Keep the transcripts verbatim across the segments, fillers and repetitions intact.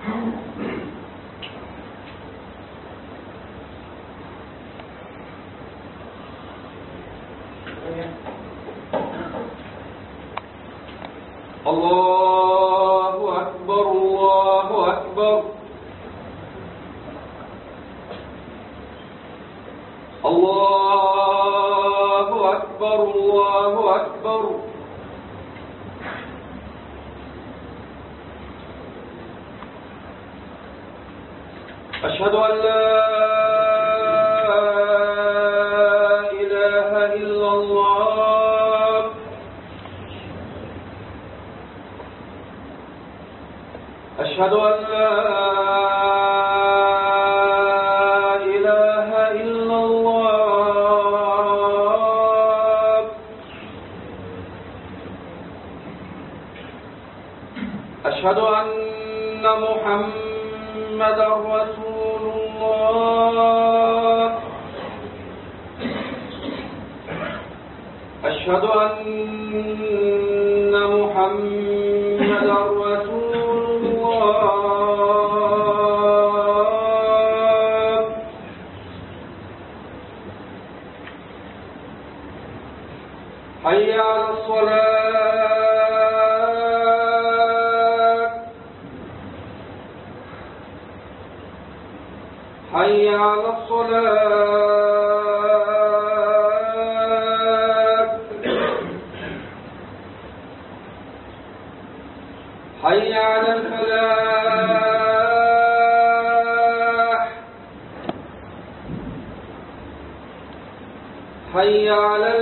الله أكبر الله أكبر الله أكبر الله أكبر أشهد أن لا إله إلا الله أشهد أن لا إله إلا الله أشهد أن محمدا رسول الله أشهد أن محمدا رسول الله حي على الصلاة حي على الصلاة حي على الفلاح حي على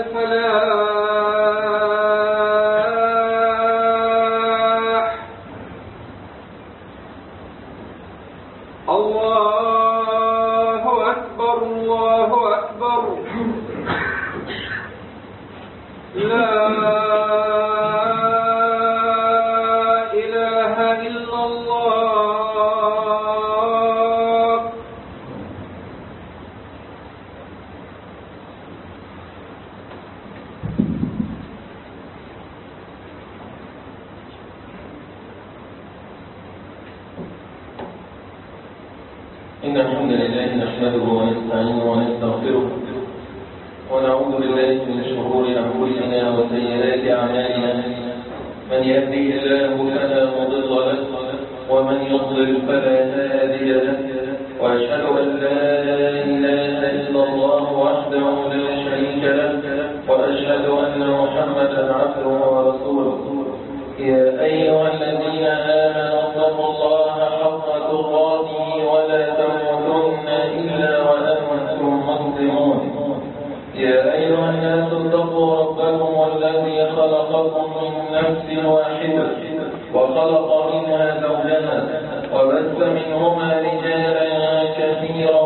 الفلاح الله أكبر الله أكبر لا إله إلا الله إن الحمد لله نحمده ونستعينه ونستغفره ونعوذ بالله من شرور أنفسنا وسيئات أعمالنا من يهده الله فلا مضل له ومن يضلل فلا هادي له وأشهد أن لا إله إلا الله وحده لا شريك له وأشهد أن محمدا عبده ورسوله يا أيها الذين آمنوا اتقوا الله حق تقاته ولا تموتن إلا وأنتم مسلمون يا أيها الناس اتقوا ربكم الذي خلقكم من نفس واحدة وخلق منها زوجها وبث منهما رجالا كثيرا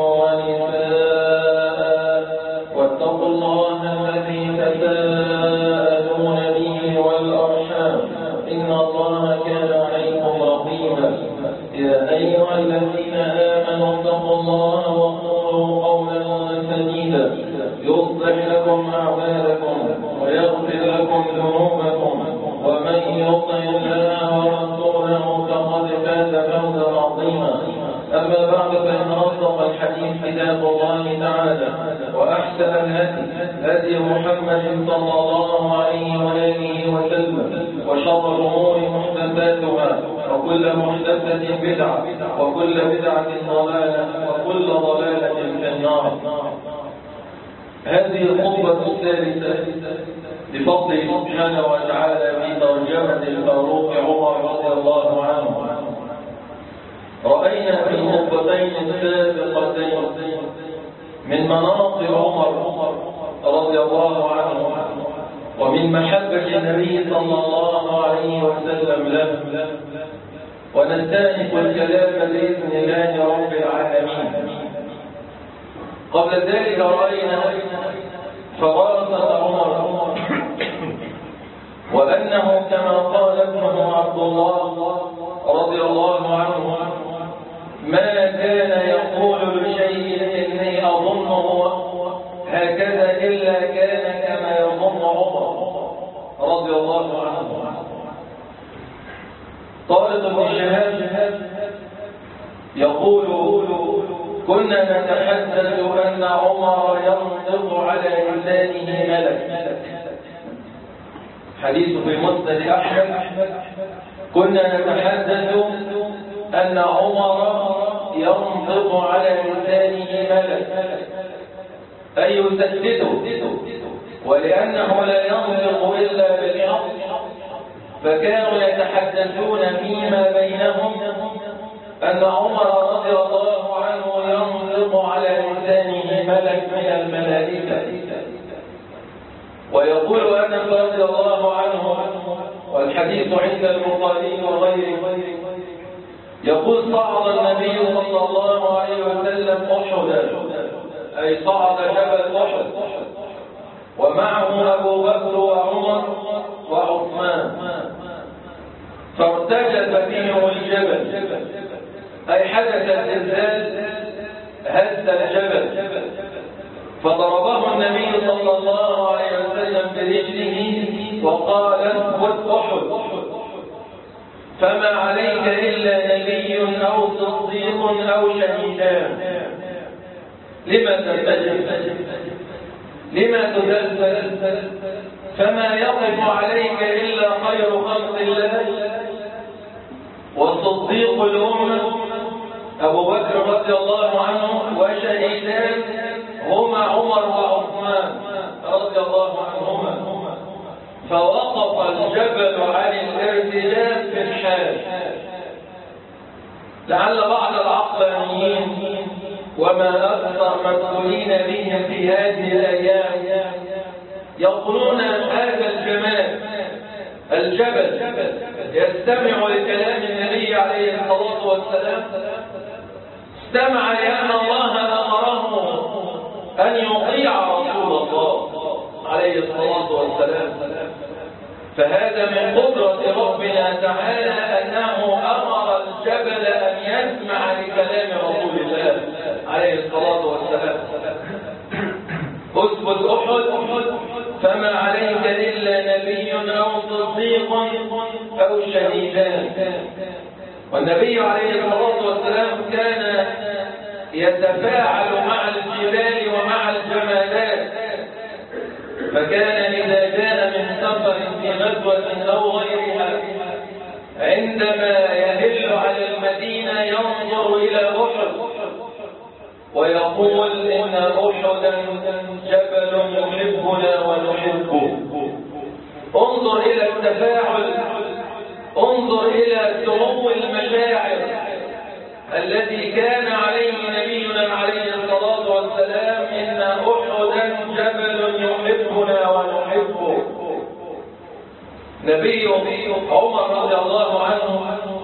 ونساء واتقوا الله الذي تساءلون به والأرحام إن الله كان عليكم رقيبا يا أيها الذين آمنوا اتقوا الله وقولوا قولا سديدا يصلح لكم أعمالكم ويغفر لكم ذنوبكم ومن يطع الله ورسوله فقد فاز فوزا عظيما أما بعد فإن أصدق الحديث كتاب الله تعالى وأحسن الهدي هدي محمد صلى الله عليه وآله وسلم وشر الأمور محدثاتها وكل محدثة بدعة وكل بدعة ضلالة وكل ضلالة في النار. هذه الخطبة الثالثة بفضله سبحانه وتعالى في ترجمة الفاروق عمر رضي الله عنه. رأينا في الخطبتين السابقتين من مناقب عمر رضي الله عنه ومن محبة النبي صلى الله عليه وسلم له، ونستأنف الكلام بإذن الله رب العالمين. قبل ذلك رأينا فراسة عمر وأنه كما قال ابنه عبد الله رضي الله عنه ما كان يقول لشيء إني أظنه هكذا إلا كان كما يظن عمر رضي الله عنه. طارق بن شهاب يقول كنا نتحدث أن عمر ينطق على لسانه ملك. حديث في مسند أحمد. كنا نتحدث أن عمر ينطق على لسانه ملك، أي يسدده، ولأنه لا ينطق إلا بالحق، فكانوا يتحدثون فيما بينهم أن عمر رضي الله عنه ينطق على لسانه ملك من الملائكة. ويقول أنس رضي الله عنه، والحديث عند البخاري وغيره، يقول صعد النبي صلى الله عليه وسلم أحدا، أي صعد جبل أحد، ومعه أبو بكر وعمر وعثمان، فارتجف بهم الجبل، أي حدث زلزال هز الجبل، فضربه النبي صلى الله عليه وسلم برجله وقال اثبت أحد، فما عليك إلا نبي أو صديق أو شهيدان. لما ترتجف؟ لما تزلزل؟ فما يقف عليك إلا خير خلق الله وصديق الأمة أبو بكر رضي الله عنه، وشهيدان هما عمر وعثمان رضي الله عنهما. فوقف الجبل عن الارتجاف في الحال. لعل بعض العقلانيين وما أكثر مسؤولين بهم في هذه الأيام يقولون هذا الجمال الجبل يستمع لكلام النبي عليه الصلاة والسلام، استمع لأن الله أمره أن يطيع رسول الله عليه الصلاة والسلام. فهذا من قدرة ربنا تعالى أنه أمر الجبل أن يسمع لكلام رسول الله عليه الصلاة والسلام. اثبت أحد، فما عليك إلا نبي أو صديق أو شهيدان. والنبي عليه الصلاة والسلام كان يتفاعل مع الجبال ومع الجمادات، فكان إذا كان من سفر في غزوة أو غيرها عندما يهل على المدينة ينظر إلى أحد ويقول إن أحدا جبل يحبنا ونحبه. انظر إلى التفاعل، انظر إلى سمو المشاعر الذي كان عليه نبينا عليه الصلاة والسلام، إن أحدا جبل يحبنا ونحبه. نبي عمر رضي الله عنه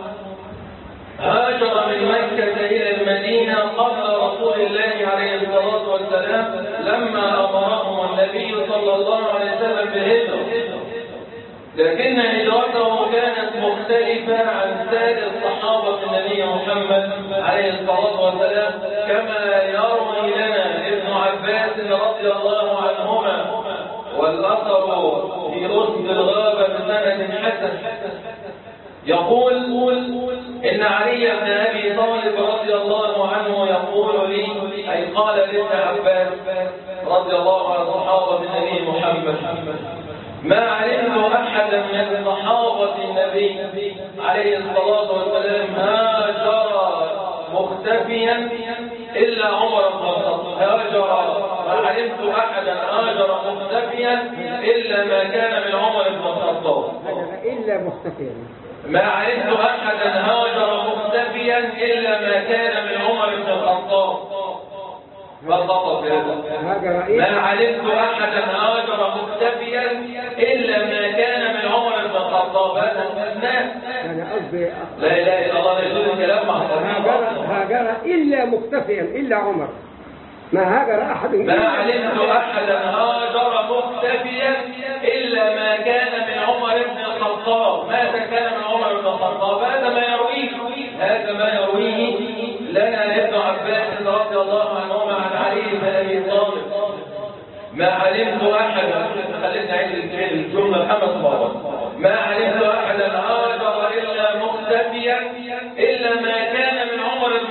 هاجر من مكة إلى المدينة قبل رسول الله عليه الصلاة والسلام لما أمرهم النبي صلى الله عليه وسلم بهجرة، لكن هجرته كانت مختلفة عن سائر الصحابة النبي محمد عليه الصلاة والسلام، كما يروي لنا ابن عباس رضي الله عنهما، والأثر في أسد الغابة بسند حسن، يقول إن علي بن أبي طالب رضي الله عنه يقول لي، أي قال لابن عباس رضي الله عن صحابة النبي محمد: ما علمت أحدا من صحابة النبي عليه الصلاة والسلام هاجر مختفيا إلا عمر بن الخطاب. هاجر ما علمت أحدا هاجر مختفيا إلا ما كان من عمر بن الخطاب. إلا مختفيا ما علمت أحدا هاجر مختفيا إلا ما كان من عمر بن الخطاب. فقط ما علمت أحدا هاجر مختفيا إلا ما كان من عمر بن الخطاب. هذا استثناء. أنا قصدي لا إله إلا الله، يقول الكلام مع هاجر هاجر إلا مختفيا إلا عمر، ما هاجر أحد. ما علمت أحدا هاجر مختفيا إلا ما كان من عمر بن الخطاب. ماذا كان من عمر بن الخطاب؟ هذا ما يرويه هذا ما يرويه لنا ابن عباس رضي الله عنهما عن علي بن أبي طالب: ما علمت أحدا، خلينا نعيد الجملة خمس مرات، ما علمت أحدا هاجر إلا مختفيا إلا ما كان من عمر بن الخطاب.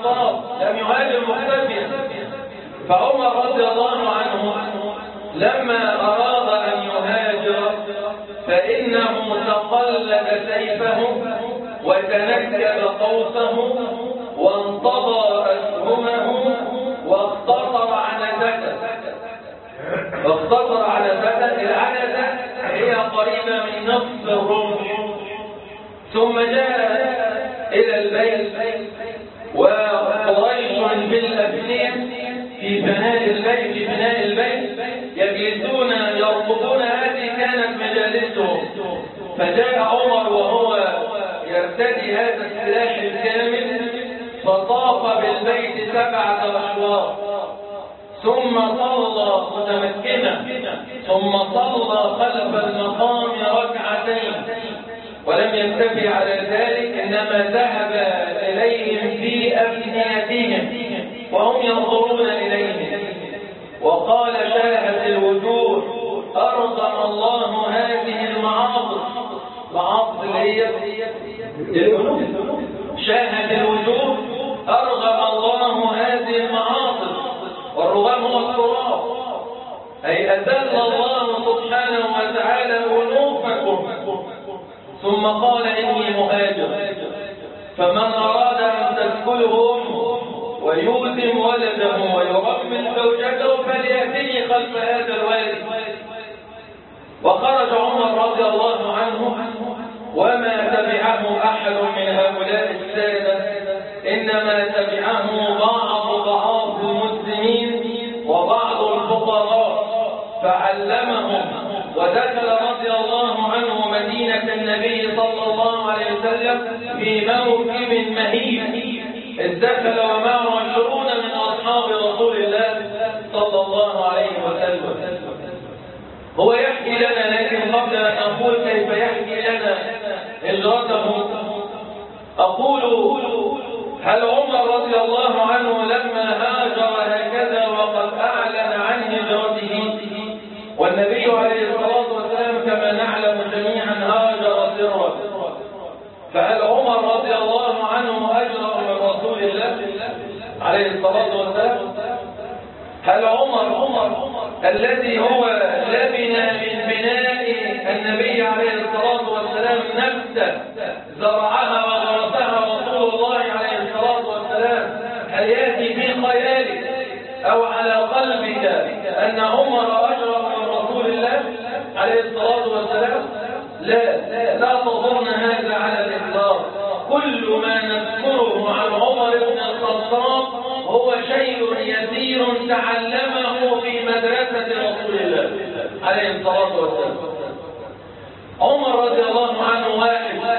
الخطاب لم يهاجر مختفيا. فعمر رضي الله عنه لما أراد أن يهاجر فإنه تقلد سيفه وتنكب قوسه وانتضى أسهمه واختصر عنزته. واختصر عنزته، العنزة هي قريبة من نصف الرمح. ثم جاء إلى البيت وقريش بالأبنية في بناء البيت في بناء البيت يجلسون يرقبون، هذه كانت مجالسهم. فجاء عمر وهو يرتدي هذا السلاح الكامل فطاف بالبيت سبعة أشواط، ثم صلى متمكنا، ثم صلى خلف المقام ركعتين، ولم يكتفي على ذلك إنما ذهب إليهم في أبنيتهم وهم ينظرون إليهم وقال: شاهد الوجوه أرغم الله هذه المعاصي. معاصي اللي هي الذنوب. شاهد الوجوه أرغم الله هذه المعاصي، والرغم هو التراب، أي أذل الله سبحانه وتعالى ذنوبكم. ثم قال: إني مهاجر، فمن أراد أن تدخله أمه ويوتم ولده ويرمل زوجته فليأتني خلف هذا الوالد. وخرج عمر رضي الله عنه وما تبعه أحد من هؤلاء السادة، إنما تبعه بعض ضعاف المسلمين وبعض الفقراء فعلمهم. ودخل رضي الله عنه مدينة النبي صلى الله عليه وسلم في موكب مهيب، إذ دخل ومعه عشرون من أصحاب رسول الله صلى الله عليه وسلم. هو يحكي لنا، لكن قبل أن أقول كيف يحكي لنا هجرته أقول: هل عمر رضي الله عنه لما هاجر هكذا وقد أعلن عن هجرته، والنبي عليه الصلاة والسلام كما نعلم جميعا هاجر سرا، فهل عمر رضي الله عنه أجرأ من رسول الله عليه الصلاة والسلام؟ هل عمر عمر الذي هو لبن من بناء النبي عليه الصلاة والسلام نفسه زرعها وغرسها رسول الله عليه الصلاة والسلام، هل يأتي في خيالك أو على قلبك أن عمر أجرأ من رسول الله عليه الصلاة والسلام؟ لا لا تظن هذا على الإطلاق. كل ما نذكره عن عمر بن الخطاب هو شيء يسير تعلمه في مدرسة رسول الله عليه الصلاة والسلام. عمر رضي الله عنه واحد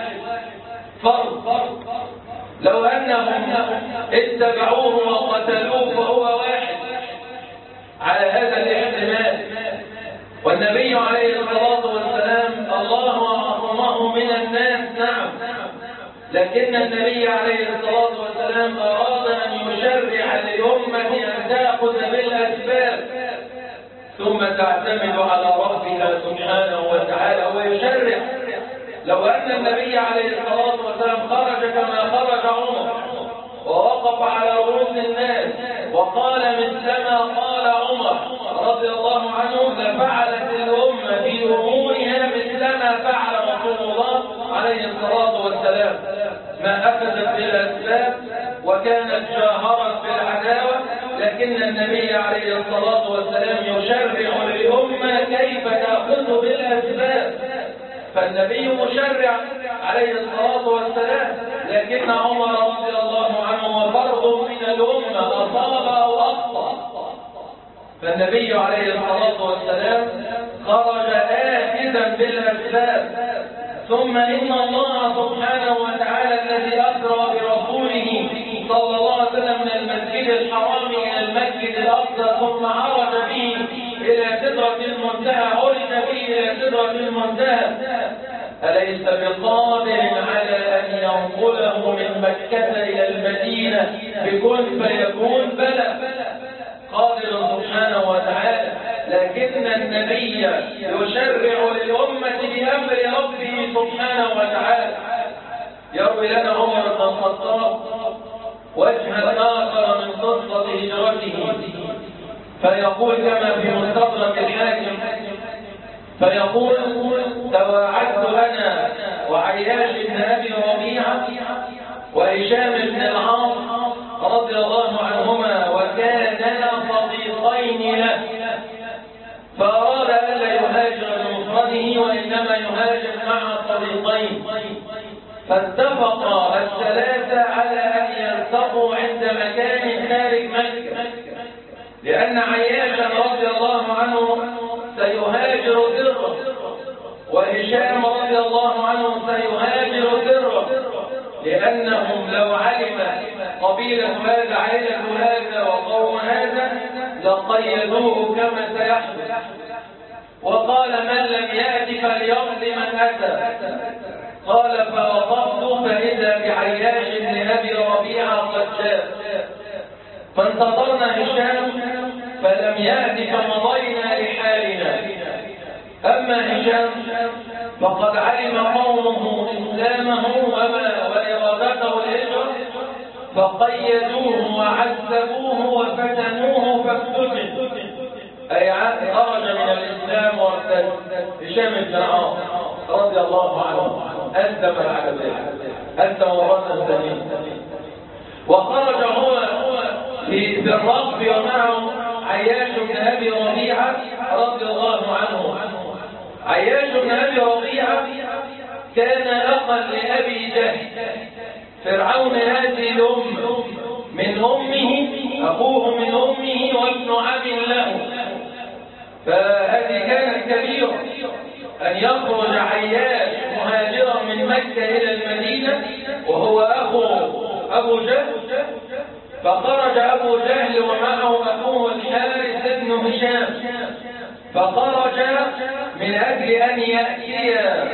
فرد، لو أنهم اتبعوه وقتلوه فهو واحد على هذا الاحتمال. والنبي عليه الصلاة والسلام الله أعظمه من الناس، نعم، لكن النبي عليه الصلاة والسلام أراد أن يشرع للأمة أن تأخذ بالأسباب ثم تعتمد على ربها سبحانه وتعالى ويشرع. لو أن النبي عليه الصلاة والسلام خرج كما خرج عمر ووقف على رؤوس الناس وقال مثلما قال عمر رضي الله عنه لفعلت الأمة في أمورها مثلما فعل رسول الله عليه الصلاة والسلام، ما أخذت بالأسباب وكانت جاهرت بالعداوة، لكن النبي عليه الصلاة والسلام يشرع للأمة كيف تأخذ بالأسباب. فالنبي مشرع عليه الصلاة والسلام، لكن عمر رضي الله عنه وفرد من الأمة أصاب أو أخطأ، فالنبي عليه الصلاة والسلام خرج آخذا بالأسباب. ثم إن الله سبحانه وتعالى الذي أسرى برسوله صلى الله عليه وسلم من المسجد الحرام إلى المسجد الأقصى ثم عرج به إلى سدرة المنتهى، عرج به إلى سدرة المنتهى، أليس بقادر على أن ينقله من مكة إلى المدينة بكن فيكون؟ بلى، قادر سبحانه وتعالى، لكن النبي يشرع للأمة بأمر ربه سبحانه وتعالى. يروي لنا عمر بن الخطاب وجها آخر من قصة هجرته، فيقول كما في مستدرك الحاكم، فيقول تواعدت أنا وعياش بن أبي ربيعة وهشام بن العاص رضي الله عنهما وكانا صديقين له، فأراد ألا يهاجر بمفرده وإنما يهاجر مع صديقين، فاتفق الثلاثة على أن يلتقوا عند مكان خارج مكة، لأن عياشا رضي الله عنه سيهاجر ذره، وهشام رضي الله عنه سيهاجر ذره، لأنهم لو علم قبيلة هذا عائلة هذا وقوم هذا لقيدوه كما سيحدث. وقال من لم يأت فليمضي من أتى. قال فوقفت فإذا بعياش بن أبي ربيعة قد جاء، فانتظرنا هشام فلم يأت فمضينا لحالنا. أما هشام فقد علم قومه إسلامه وما وإرادته الهجرة، فقيدوه وعذبوه وفتنوه فافتتن، أي خرج من الإسلام وارتد. هشام بن العاص رضي الله عنه أسلم على ذلك، أسلم مرة ثانية، وخرج هو في الركب ومعه عياش بن أبي ربيعة رضي الله عنه. عياش بن أبي ربيعة كان أخا لأبي جهل فرعون هذه الأمة، من أمه أخوه من أمه وابن عم له، فهذه كانت كبيرة أن يخرج عياش مهاجرا من مكة إلى المدينة وهو أخو أبو جهل. فخرج أبو جهل ومعه أخوه الحارث بن هشام، فخرج من أجل أن يأتي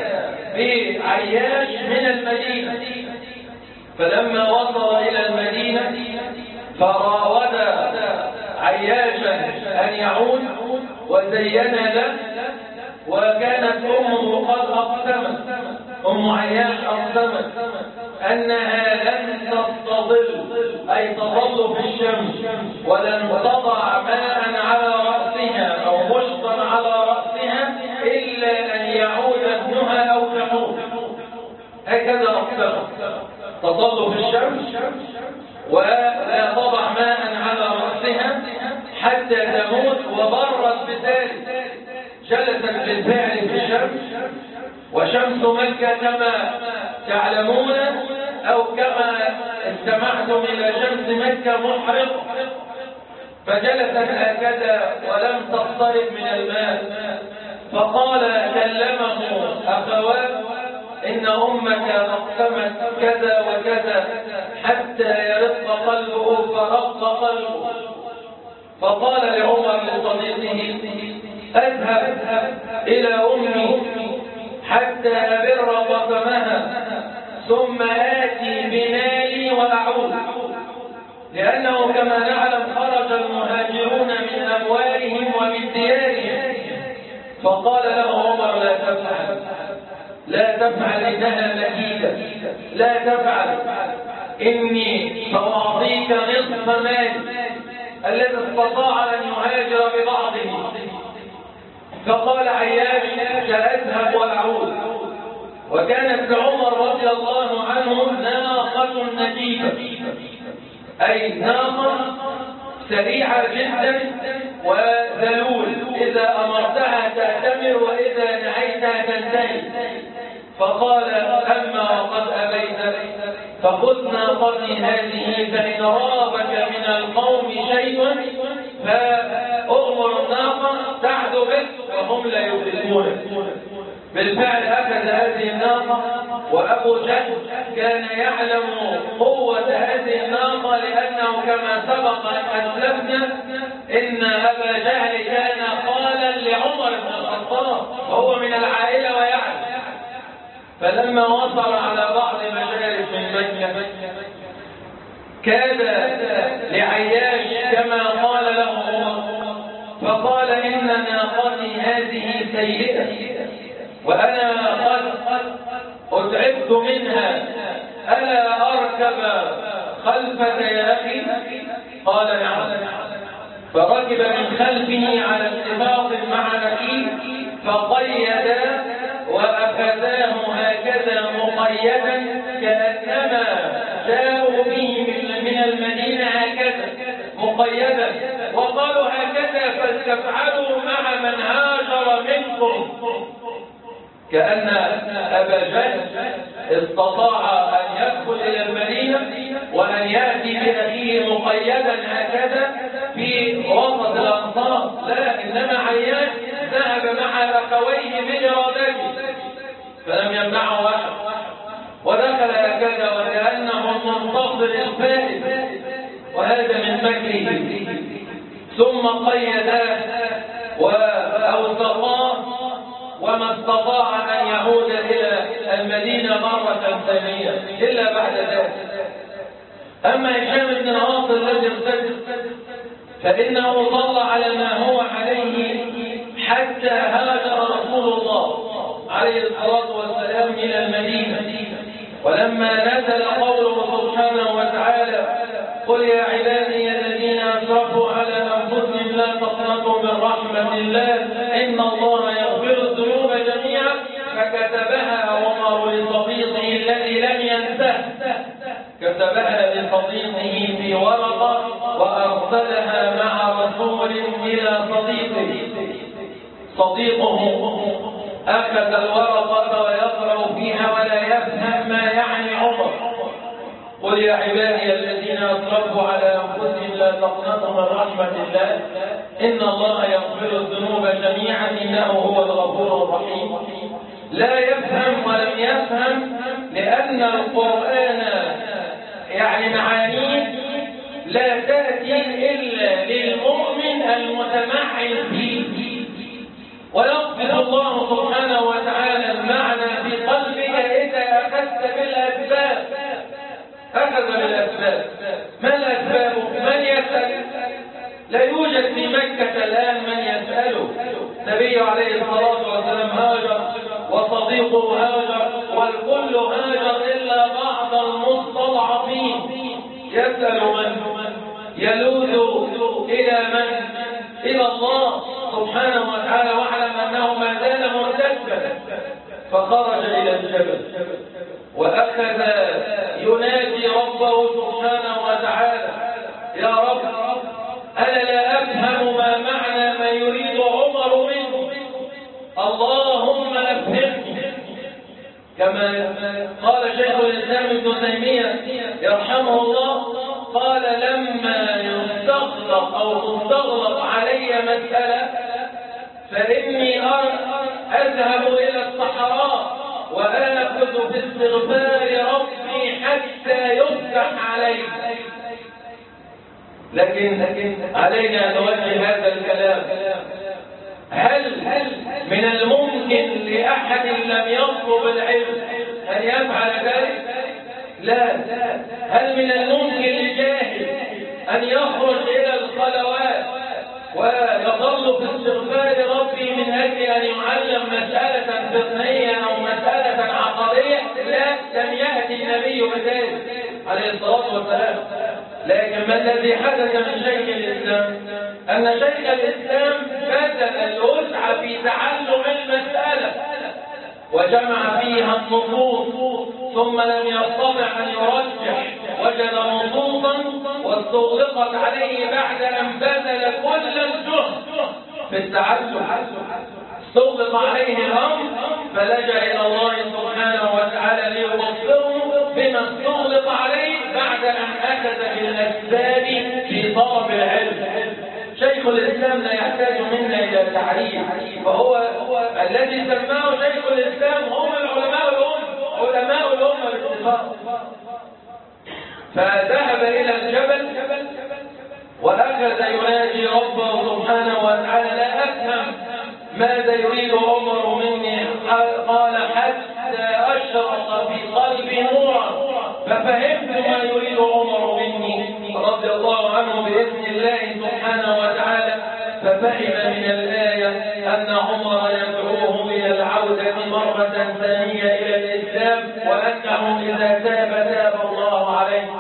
بعياش من المدينة. فلما وصل إلى المدينة فراود عياشا أن يعود وزين له، وكانت أمه قد أقسمت، أم عياش أقسمت أنها لن تستظل، أي تظل في الشمس، ولن تضع ماء على رأسها أو مشطا على رأسها إلا أن يعود ابنها أو تموت. هكذا أقسمت، تظل في الشمس ولا تضع ماء على رأسها حتى تموت، وبرت بذلك. جلست بالفعل في الشمس، وشمس مكة كما تعلمون أو كما استمعتم إلى شمس مكة محرقة، فجلست هكذا ولم تقترب من الماء. فقال كلمه أخوات إن أمك أقسمت كذا وكذا حتى يرق قلبه، فرق قلبه. فقال لعمر لصديقه أذهب إلى أمي حتى أبر قسمها ثم آتي بنالي وأعود، لأنه كما نعلم خرج المهاجرون من أموالهم ومن ديارهم. فقال له عمر لا تفعل، لا تفعل إنها مكيدة، لا تفعل، إني سأعطيك نصف مالي الذي استطاع أن يهاجر ببعضه. فقال عياش سأذهب وأعود. وكانت لعمر رضي الله عنه ناقة نجيبة، أي ناقة سريعة جدا وذلول، إذا أمرتها تأتمر وإذا نهيتها تنتهي. فقال أما وقد أبيت فخذ ناقتي هذه، فإن رابك من القوم شيء فأغمر الناقة تعدو بك وهم لا يدركونك. بالفعل أخذ هذه الناقة، وأبو جهل كان يعلم قوة هذه الناقة، لأنه كما سبق أن أسلفنا إن أبا جهل كان قالا لعمر بن الخطاب وهو من العائلة ويعلم. فلما وصل على بعض مشارف من مكة كاد لعياش كما قال له عمر، فقال إن ناقتي هذه سيئة وأنا قد أتعبت منها، ألا أركب خلفك يا أخي؟ قال نعم. فركب من خلفه على ارتباط مع نخيل فقيدا وأخذاه هكذا مقيدا كأنما جاءوا به من المدينة هكذا مقيدا، وقالوا هكذا فلتفعلوا مع من هاجر منكم. كأن أبا جهل استطاع أن يدخل إلى المدينة وأن يأتي بأخيه مقيدا هكذا في وسط الأنصار، لا، إنما عياش ذهب مع أخويه بإرادته فلم يمنعه أحد، ودخل هكذا وكأنه المنتصر الفائز، وهذا من مكره. ثم قيداه وأوثقاه وما استطاع أن يعود إلى المدينة مرة ثانية إلا بعد ذلك. أما هشام بن العاص الذي ارتد فإنه ظل على ما هو عليه حتى هاجر رسول الله عليه الصلاة والسلام إلى المدينة، ولما نزل قوله سبحانه وتعالى قل يا عبادي الذين أسرفوا على أنفسهم لا تقنطوا من رحمة الله إن الله يغفر الذنوب جميعا، فكتبها عمر لصديقه الذي لم ينسه، كتبها لصديقه في ورقة وأرسلها مع رسول إلى صديقه. صديقه أخذ الورقة ويقرأ فيها ولا يفهم ما يعني عمر. قل يا عبادي الذين أسرفوا على أنفسهم لا تقنطوا من رحمة الله إن الله يغفر الذنوب جميعا إنه هو الغفور الرحيم. لا يفهم ولم يفهم لأن القرآن يعني معانيه لا تأتي إلا للمؤمن المتمعن فيه، ويغفر الله سبحانه وتعالى المعنى في قلبك إذا أخذت بالأسباب. أخذ بالأسباب. ما الأسباب؟ من يسأل؟ لا يوجد في مكة الآن من يسأله. النبي عليه الصلاة والسلام هاجر وصديقه هاجر والكل هاجر إلا بعض المستضعفين. يسأل من؟ يلوذ إلى من؟ إلى الله سبحانه وتعالى، واعلم أنه ما زال مرتدا. فخرج إلى الجبل وأخذ ينادي ربه سبحانه وتعالى يا رب أنا لا أفهم ما معنى ما يريد عمر منه، اللهم أفهمني. كما قال شيخ الإسلام ابن تيمية يرحمه الله، قال لما يستغلق أو تستغلق علي مسألة فإني أذهب إلى الصحراء وآخذ في استغفار ربي حتى يفتح علي. لكن علينا أن نوجه هذا الكلام، هل من الممكن لأحد لم يطلب العلم أن يفعل ذلك؟ لا. هل من الممكن لجاهل أن يخرج إلى الخلوات ويظل في استغفار ربي من أجل أن يعلم مسألة فقهية أو مسألة عقدية؟ لا، لم يأتي النبي بذلك عليه الصلاة والسلام. لكن ما الذي حدث من شيخ الإسلام؟ أن شيخ الإسلام بذل الوسع في تعلم المسألة وجمع فيها النصوص، ثم لم يستطع أن يرجح، وجد نصوصا واستغلقت عليه بعد أن بذل كل الجهد في التعلم، استغلق عليه الأمر فلجأ إلى الله سبحانه وتعالى ليبصره بما استغلق عليه بعد أن أخذ بالأسباب في طلب العلم. شيخ الإسلام لا يحتاج منا إلى تعريف، وهو الذي سماه شيخ الإسلام هم العلماء الأمة، علماء الأمة بالاتفاق. فذهب إلى الجبل وأخذ يناجي ربه سبحانه وتعالى لا أفهم ماذا يريد عمر مني، قال حتى أشرق في قلبي نورا ففهمت ما يريد عمر مني رضي الله عنه بإذن الله سبحانه وتعالى. ففهم من الآية أن عمر يدعوهم إلى العودة مرة ثانية إلى الإسلام، وأنه إذا تاب تاب الله عليه.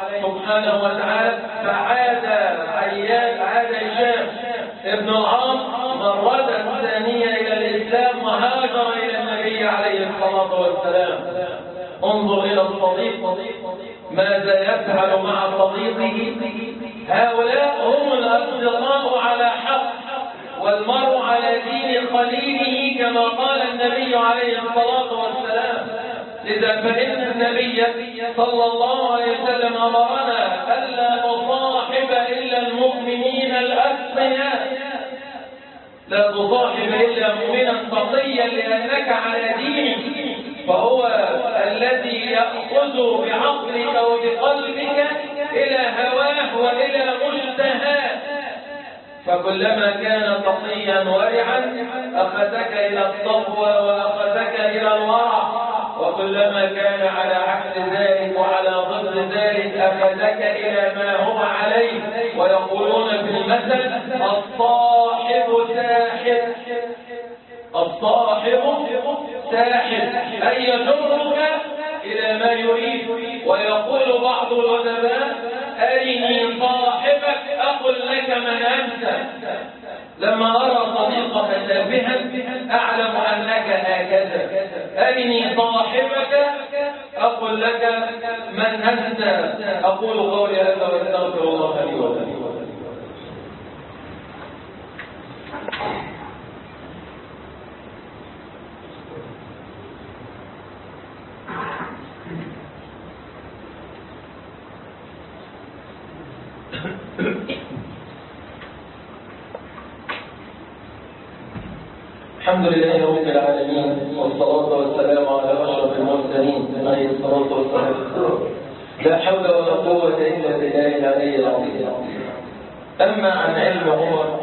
سبحانه وتعالى، فعاد عياد عاد هشام ابن العاص مرة ثانية إلى الإسلام وهاجر إلى النبي عليه الصلاة والسلام. انظر إلى الصديق ماذا يفعل مع صديقه. هؤلاء هم الأصدقاء على حق، والمرء على دين خليله كما قال النبي عليه الصلاة والسلام. لذا فإن النبي صلى الله عليه وسلم أمرنا ألا نصاحب إلا المؤمنين الأتقياء. لا تصاحب إلا مؤمنا تقيا لأنك على دينه، فهو الذي يأخذ بعقلك وبقلبك إلى هواه وإلى مشتهاه. فكلما كان تقيا ورعا أخذك إلى التقوى وأخذك إلى الورع، وكلما كان على عكس ذلك وعلى ضد ذلك أخذك إلى ما هو عليه. ويقولون في المثل الصاحب ساحب، الصاحب ساحب أي يجرك إلى ما يريد. ويقول بعض الأدباء أرني صاحبك أقل لك من أنت. لما أرى صديقك تافها أعلم أنك هكذا. أرني صاحبك أقل لك من أنت. أقول قولي هذا وأستغفر الله لي ولكم. الحمد لله رب العالمين، والصلاة والسلام على أشرف المرسلين عليه الصلاة والسلام. لا حول ولا قوة إلا بالله العلي العظيم. أما عن علم عمر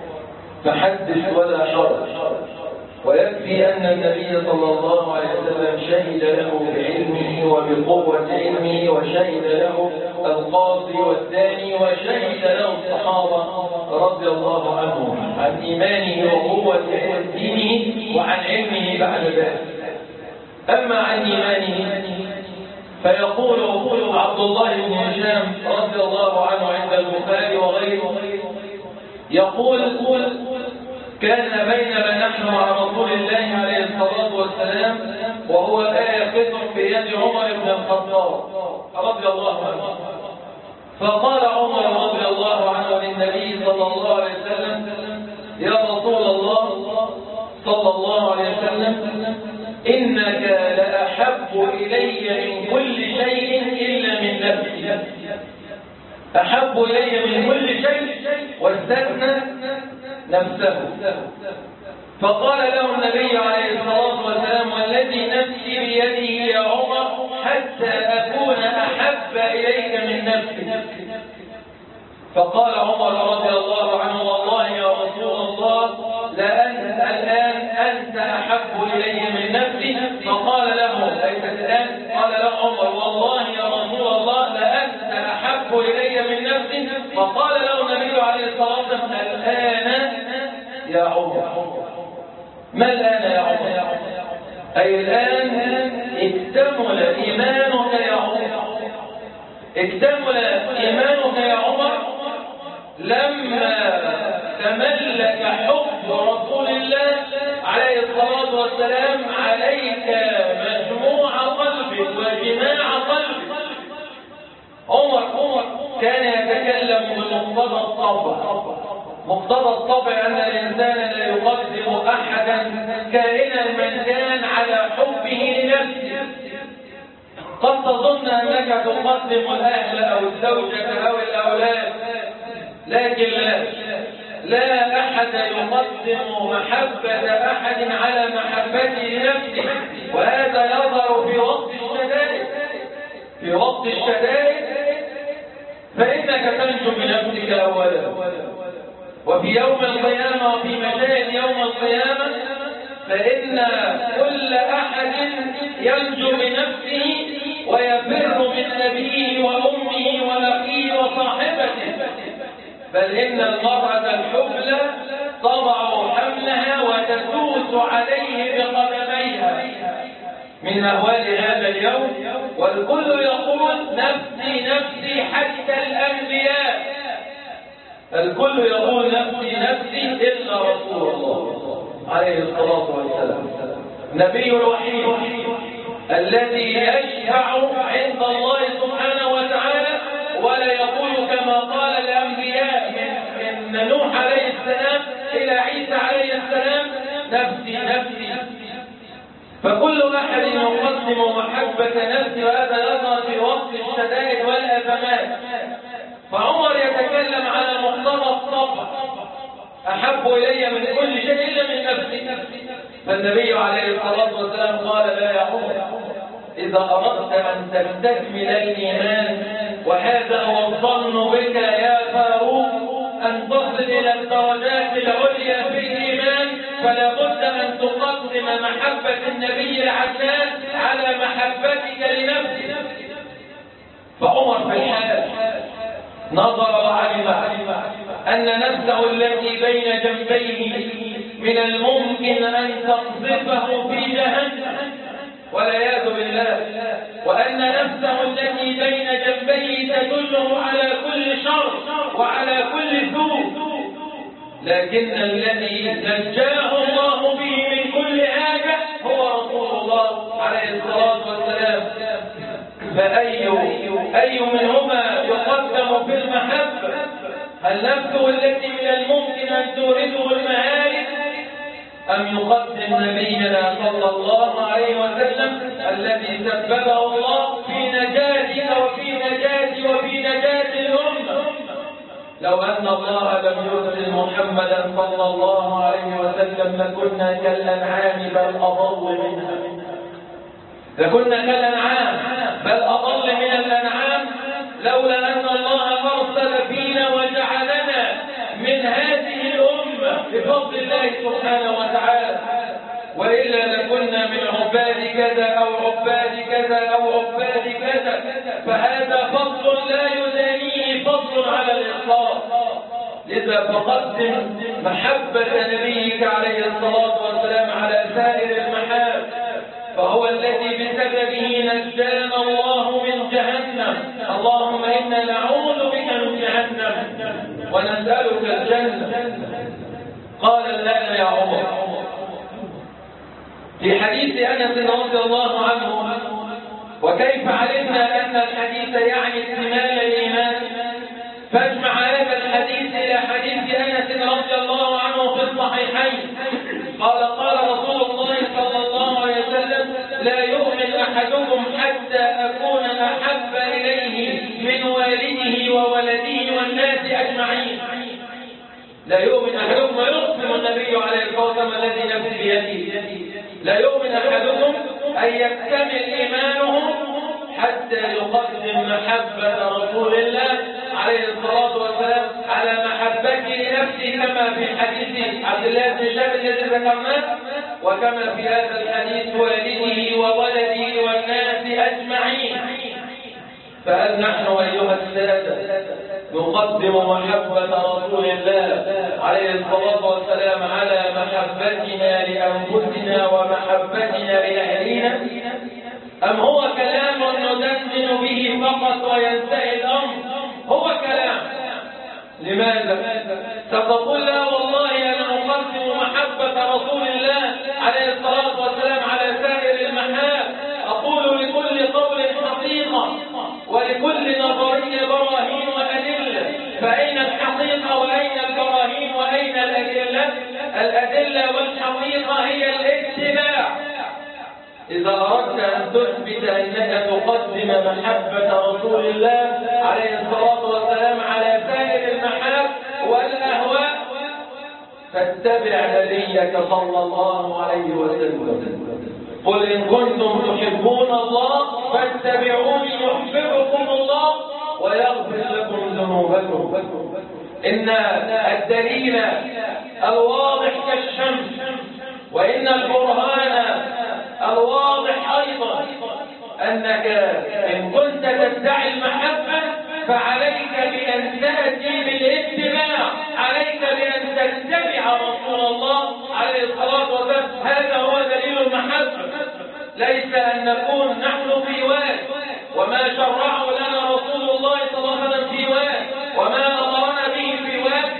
فحدث ولا حرج، ويكفي أن النبي صلى الله عليه وسلم شهد له بعلمه وبقوة علمه، وشهد له القاضي والداني، وشهد له الصحابة رضي الله عنهم عن إيمانه وقوة دينه وعن علمه بعد ذلك. أما عن إيمانه فيقول عبد الله بن هشام رضي الله عنه عند البخاري وغيره، يقول كان بينما نحن مع رسول الله عليه الصلاة والسلام وهو آخذ بيد عمر بن الخطاب رضي الله عنه، فقال عمر رضي الله عنه للنبي صلى الله عليه وسلم: يا رسول الله صلى الله عليه وسلم، إنك لأحب إلي من كل شيء إلا من نفسي. أحب إلي من كل شيء واستثنى نفسه. فقال له النبي عليه الصلاة والسلام: والذي نفسي بيده يا عمر حتى أكون أحب إليك من نفسي. فقال عمر رضي الله عنه: والله يا رسول الله لأنت الآن أنت أحب إلي من نفسي. فقال له: ليست الآن. قال له عمر: والله يا رسول الله لأنت أحب إلي من نفسي. فقال له النبي عليه الصلاة والسلام: الآن يا عمر. ما الآن يا عمر؟ أي الآن اكتمل إيمانك يا عمر، اكتمل إيمانك يا عمر لما تملك حب رسول الله عليه الصلاة والسلام عليك مجموع قلبك وجماع قلبك. عمر عمر كان يتكلم بمقتضى الطبع. مقتضى الطبع أن الإنسان لا يقدم أحدا كائنا من كان على حبه لنفسه. قد تظن أنك تقدم الأهل أو الزوجة أو الأولاد، لكن لا لا أحد يقدم محبة أحد على محبته لنفسه. وهذا يظهر في وقت الشدائد. في وقت الشدائد فإنك تنجو بنفسك أولا، وفي يوم القيامة وفي مشاهد يوم القيامة فإن كل أحد ينجو بنفسه ويفر من أبيه وأمه وأخيه وصاحبته. بل إن المرأة الحبلى تضع حملها وتدوس عليه بقدميها من أهوال هذا اليوم، والكل يقول: نفسي نفسي حتى الكل يقول نفسي نفسي إلا رسول الله عليه الصلاة والسلام، نبي الوحيد الذي يشفع عند الله سبحانه وتعالى، ولا يقول كما قال الأنبياء من, من نوح عليه السلام إلى عيسى عليه السلام نفسي نفسي. فكل أحد يقدم محبة نفسه، وهذا يظهر في وقت الشدائد والأزمات. فعمر يتكلم على مقتضى الطبع، أحب إلي من كل شيء إلا من نفسي. فالنبي عليه الصلاة والسلام قال لا يا عمر، إذا أردت أن تستكمل الإيمان، وهذا هو الظن بك يا فاروق، أن تصل إلى الدرجات العليا في الإيمان، فلا بد أن تقدم محبة النبي العدنان على محبتك لنفسك. فعمر في الحال نظر وعلم أن نفسه التي بين جنبيه من الممكن أن تقذفه في جهنم والعياذ بالله، وأن نفسه التي بين جنبيه تدله على كل شر وعلى كل سوء، لكن الذي نجاه الله به من كل حاجة هو رسول الله عليه الصلاة والسلام. فأي أي منهما يقدم في المحبة؟ هل نفسه التي من الممكن أن تورثه المهالك، أم يقدم نبينا صلى الله عليه وسلم الذي سببه الله في نجاتك وفي نجاتي وفي نجاة الأمة؟ لو أن الله لم يرسل محمدا صلى الله عليه وسلم لكنا كالأنعام بل أضل منها، لكنا كالأنعام بل أضل من الأنعام، لولا أن الله أرسل فينا وجعلنا من هذه الأمة بفضل الله سبحانه وتعالى، وإلا لكنا من عباد كذا أو عباد كذا أو عباد كذا. فهذا فضل لا يدانيه فضل على الإطلاق. لذا فقدم محبة نبيك عليه الصلاة والسلام على سائر المحاب، فهو الذي بسببه نجانا الله من جهنم. اللهم إنا نعوذ بك من جهنم ونسألك الجنة. قال الآن يا عمر في حديث أنس رضي الله عنه: وكيف علمنا أن الحديث يعني اكتمال الإيمان؟ فاجمع هذا الحديث إلى حديث أنس رضي الله عنه في الصحيحين. قال قال رسول الله صلى الله عليه وسلم: لا يؤمن أحدكم حتى أكون أحب إليه من والده وولده والناس أجمعين. لا يؤمن أحدكم، ويقسم النبي عليه الصلاة والسلام الذي نفسي بيده: لا يؤمن أحدكم أن يكتمل إيمانه حتى يقدم محبة رسول الله عليه الصلاة والسلام على محبته لنفسه، كما في حديث عبد الله بن شاب الذي ذكرناه، وكما في هذا الحديث والده وولده والناس أجمعين. فهل نحن أيها السادة نقدم محبة رسول الله عليه الصلاة والسلام على محبتنا لأنفسنا ومحبتنا لأهلنا، أم هو كلام ندندن به فقط وينتهي الأمر؟ هو كلام. لماذا؟ ستقول لا والله أنا أقدم محبة رسول الله عليه الصلاة والسلام على سائر المحاب، أقول لكل قول حقيقة ولكل نظرية براهين وأدلة. فأين الحقيقة وأين البراهين وأين الأدلة؟ الأدلة والحقيقة هي الاتباع. إذا أردت أن تثبت أنك تقدم محبة رسول الله عليه الصلاة والسلام على سائر المحاب والأهواء، فاتبع نبيك صلى الله عليه وسلم. قل إن كنتم تحبون الله فاتبعوني يحببكم الله ويغفر لكم ذنوبكم. إن الدليل الواضح كالشمس، وإن البرهان الواضح أيضا أنك إن كنت تدعي المحبة فعليك بأن تأتي بالاتباع، عليك بأن تتبع رسول الله عليه الصلاة والسلام. هذا هو دليل المحبة، ليس أن نكون نحن في واد وما شرعه لنا رسول الله صلى الله عليه وسلم في واد وما أمرنا به في واد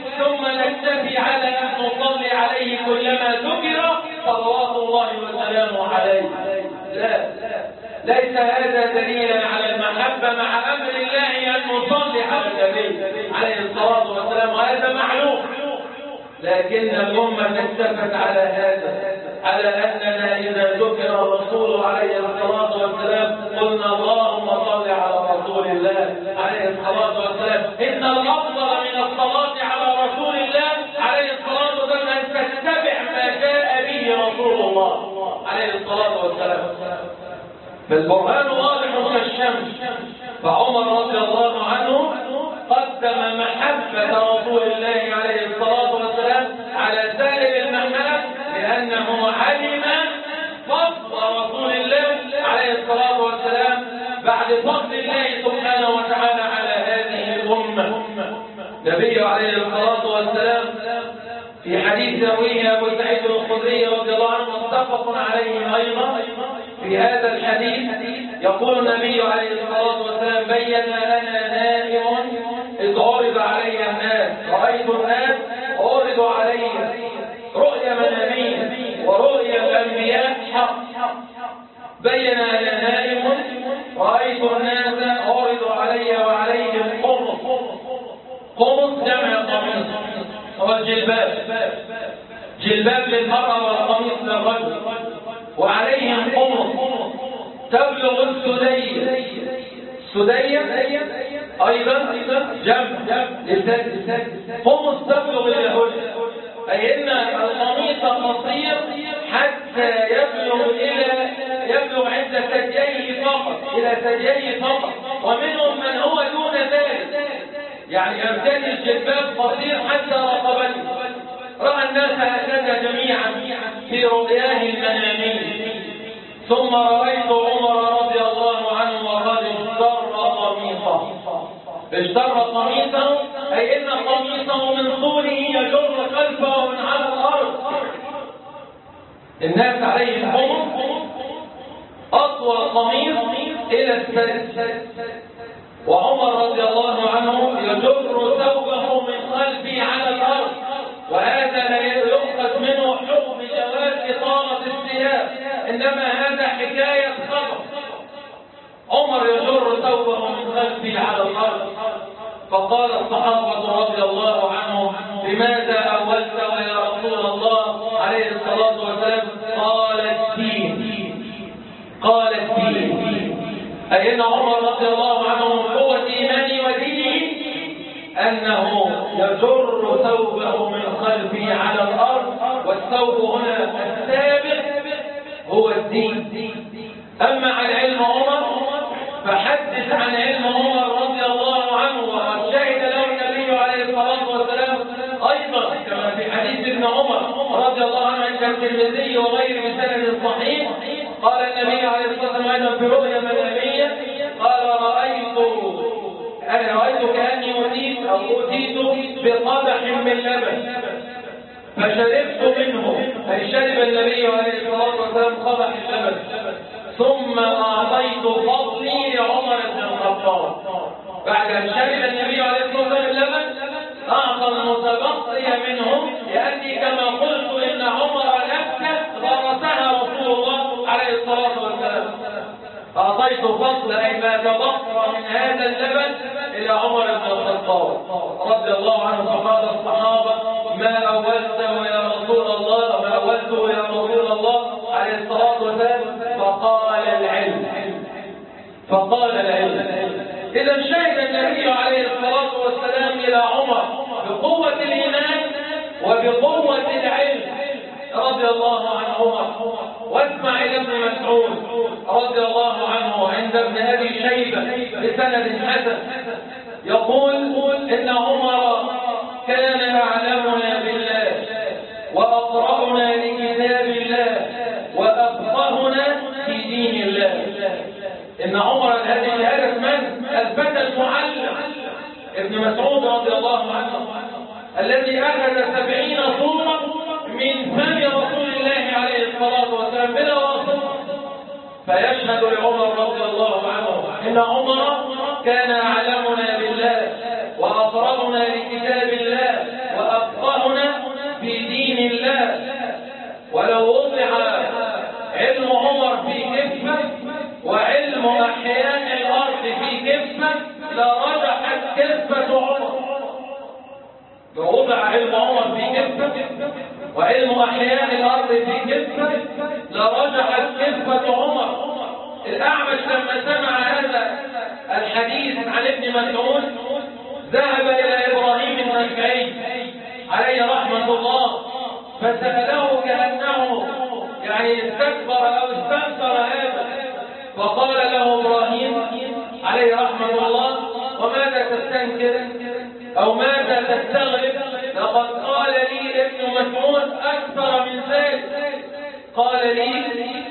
والسلام عليه. لا، ليس هذا دليلا على المحبة مع أمر الله أن نصلي على النبي عليه الصلاة والسلام، وهذا معلوم. لكن الأمة تثبت على هذا، على أننا إذا ذكر الرسول عليه الصلاة والسلام قلنا اللهم صل على رسول الله عليه الصلاة والسلام. إن الأفضل من الصلاة على رسول الله عليه الصلاة والسلام أن تتبع ما جاء به رسول الله عليه الصلاة والسلام. فالقرآن واضح كالشمس، فعمر رضي الله عنه قدم محبة رسول الله عليه الصلاة والسلام على سائر المحاب، لأنه علم فضل رسول الله عليه الصلاة والسلام بعد فضل الله سبحانه وتعالى على هذه الأمة. النبي عليه الصلاة والسلام في حديث يرويه أبو سعيد الخدري رضي الله عنه متفق عليه أيضا، في هذا الحديث يقول النبي عليه الصلاة والسلام: بين أنا نائم إذ عرض علي الناس، رأيت الناس عرض علي رؤيا منامية ورؤيا الأنبياء حق. بين أنا نائم رأيت الناس عرض علي وعليهم قمص. قمص جمع قميص، هو الجلباب، جلباب للمرأة والقميص للرجل، وعليهم قمص تبلغ السدية. السدية أيضا جمع قمص تبلغ اليهود، أي أن القميص قصير حتى يبلغ إلى يبلغ عند ثدييه فقط، إلى ثدييه فقط، ومنهم من هو دون ذلك، يعني أمثال الجلباب قصير حتى رقبته. رأى الناس هكذا جميعا في رؤياه المنامية. ثم رأيت عمر رضي الله عنه وقد اشتر قميصه. اشتر قميصه أي إن قميصه من طوله يجر خلفه من على الأرض. الناس عليهم قمص أطول قميص إلى السد، وعمر رضي الله عنه يجر ثوبه من خلفه على الأرض، وهذا لا يؤخذ منه حكم جواز إطالة الثياب، إنما هذا حكاية خبر. عمر يجر ثوبه من خلفه على الأرض، فقال الصحابة رضي الله عنهم: لماذا أولت يا رسول الله عليه الصلاة والسلام؟ قال الدين، قال الدين، أي أن عمر رضي الله عنه من قوة إيمانه ودينه أنه يجر ثوبه من خلفه على الأرض، والثوب هنا السابق هو الدين. أما عن علم عمر فحدث عن علم عمر رضي الله عنه، وقد شهد له النبي عليه الصلاة والسلام أيضا كما في حديث ابن عمر رضي الله عنه عند الترمذي وغيره بسند صحيح. قال النبي عليه الصلاة والسلام أيضا في رؤيا منامية: قال رأيت أنا رأيت كأني أوتيت أو أوتيت بقدح من لبن فشربت منه، أي شرب النبي عليه الصلاة والسلام قدح اللبن، ثم أعطيت فضلي لعمر بن الخطاب. بعد أن شرب النبي عليه الصلاة والسلام اللبن أعطى المتبقي منه، لأني كما قلت إن عمر نفسه غرسها رسول الله عليه الصلاة والسلام. أعطيت فضل أي ما تبقى من هذا اللبن إلى عمر بن الخطاب رضي الله عنه. فقال الصحابة: ما أولته يا رسول الله، ما أولته يا رسول الله عليه الصلاة والسلام؟ فقال العلم، فقال العلم. إذا شهد النبي عليه الصلاة والسلام إلى عمر بقوة الإيمان وبقوة العلم رضي الله عن عمر. واسمع إلى ابن مسعود رضي الله عنه عند ابن أبي شيبة بسند حسن يقول إن عمر كان أعلمنا بالله وأقرأنا لكتاب الله وأفقهنا في دين الله. إن عمر هذه الهدف من؟ الفتى المعلم ابن مسعود رضي الله عنه الذي أخذ سبعين صورة من فم رسول الله عليه الصلاة والسلام بلا واسطة. فيشهد لعمر رضي الله عنه إن عمر كان أعلمنا بالله وأقرأنا لكتاب الله وأفقهنا في دين الله. ولو وضع كفة عمر. لو وضع علم عمر في كفة وعلم أحياء الأرض في كفة لرجحت كفة عمر. الأعمش لما سمع هذا الحديث عن ابن مسعود ذهب إلى إبراهيم النخعي عليه رحمة الله فسأله كأنه يعني استكبر أو استنكر هذا، فقال له إبراهيم عليه رحمة الله: وماذا تستنكر أو ماذا تستغرب؟ لقد قال لي ابن مسعود أكثر من ذلك، قال لي: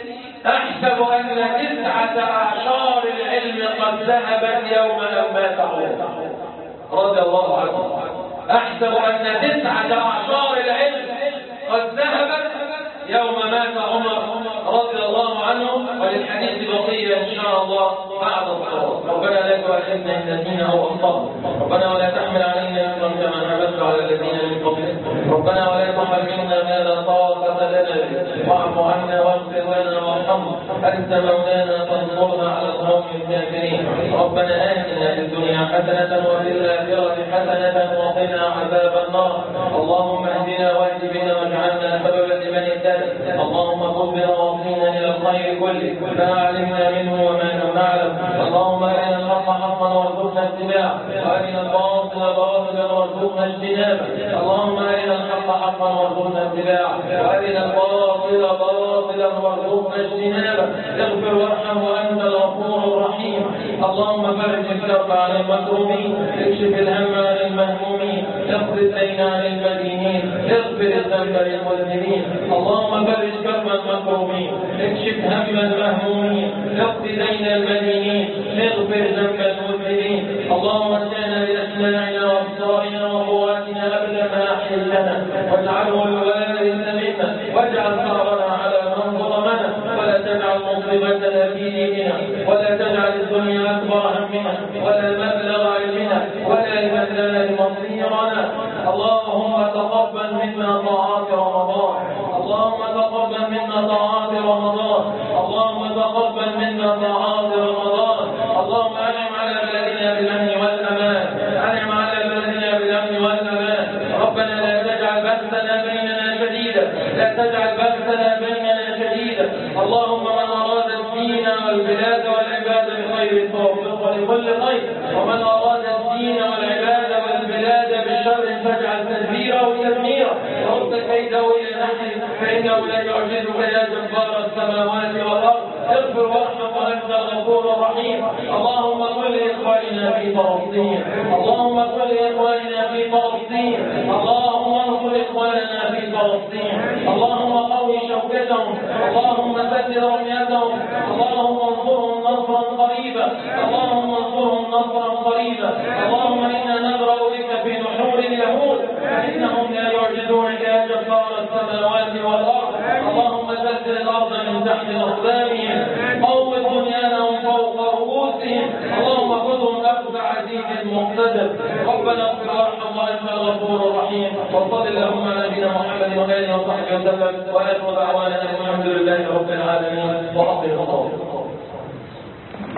أحسب أن تسعة أعشار العلم قد ذهبت يوم أن مات عمر رضي الله عنه. أحسب أن تسعة أعشار العلم قد ذهبت يوم مات عمر رضي الله عنه. وللحديث بقية إن شاء الله بعد الصلاة. ربنا لا تؤاخذنا إن نسينا أو أخطأنا، ربنا ولا تحمل علينا إصرا كما حملت على الذين من قبلنا، ربنا ولا تحملنا ما لا طاقة لنا به، واعف عنا واغفر لنا وارحمنا، أنت مولانا فانصرنا على القوم الكافرين. ربنا آتنا في الدنيا حسنة وفي الآخرة حسنة وقنا عذاب النار. اللهم اهدنا واهد بنا واجعلنا سببا لمن اهتدى. اللهم خذ بنواصينا إلى الخير كله ما علمنا منه وما لم نعلم. اللهم أرنا الحق حقا وارزقنا اتباعه وأرنا الباطل باطلا وارزقنا اجتنابه. اللهم أرنا الحق حقا وارزقنا اتباعه وأرنا الباطل باطلا وارزقنا اجتنابه. اغفر وارحم وأنت الغفور الرحيم. اللهم فرج الكرب عن المكروبين، اكشف الهم عن المهمومين، اقض الدين عن المدينين، اغفر الذنب للمذنبين. اللهم فرج كرب المكروبين، اكشف هم المهمومين، اقض دين المدينين، اغفر ذنب المذنبين. اللهم اتنا باسماعنا وابصارنا وقواتنا ابدا ما احييتنا واجعله الوارث منا، واجعل ثارنا على من ظلمنا، ولا تجعل مصيبتنا في ديننا، ولا تجعل الدنيا اكبر همنا ولا مبلغ علمنا ولا الى النار مصيرنا. اللهم تقبل منا طاعات رمضان، اللهم تقبل منا طاعات رمضان، اللهم تقبل منا طاعات رمضان. اللهم انعم على بلادنا بالامن والامان، انعم على بلادنا بالامن والامان. ربنا لا تجعل بأسنا بيننا شديدا، لا تجعل بأسنا بيننا شديدا. اللهم من اراد الدين والبلاد والعباد بخير فوفقه لكل خير، ومن اراد الدين والعباد والبلاد بشر فاجعل تدبيره تدميرا، ورد كيده الى نحره، فانه لا يعجزك يا جبار السماوات والارض. اغفر وارحم وانت الغفور الرحيم. اللهم صل لاخواننا في فلسطين، اللهم صل لاخواننا في فلسطين، اللهم انصر اخواننا في فلسطين، اللهم قوي شوكتهم، اللهم سدد رميتهم، اللهم انصرهم نصرا قريبا، اللهم انصرهم نصرا قريبا. اللهم انا نبرأ بك في نحور اليهود فانهم لا يعجزونك يا جبار السماوات والارض. اللهم زلزل الارض من تحت اقدامهم، قوم بنيانهم فوق رؤوسهم، اللهم خذهم اخذ عزيز مقتدر. ربنا اغفر وارحم وانت الغفور الرحيم. وصل اللهم على نبينا محمد واله وصحبه وسلم، واخر دعوانا الحمد لله رب العالمين. واقم الصلاه.